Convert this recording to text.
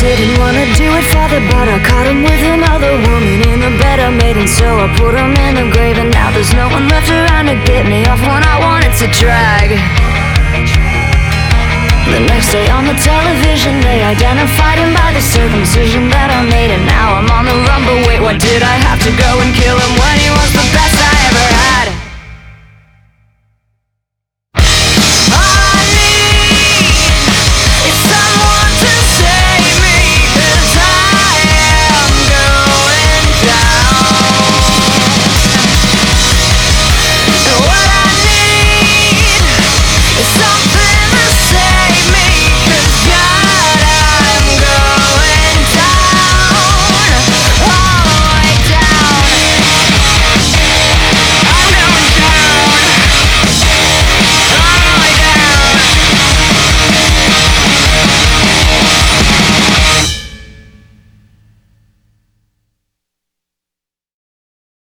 Didn't wanna do it, father, but I caught him with another woman in the bed I made, and so I put him in the grave. And now there's no one left around to get me off when I wanted to drag. The next day on the television, they identified him by the circumcision that I made. And now I'm on the run, but wait, why did I have to go and kill him when he was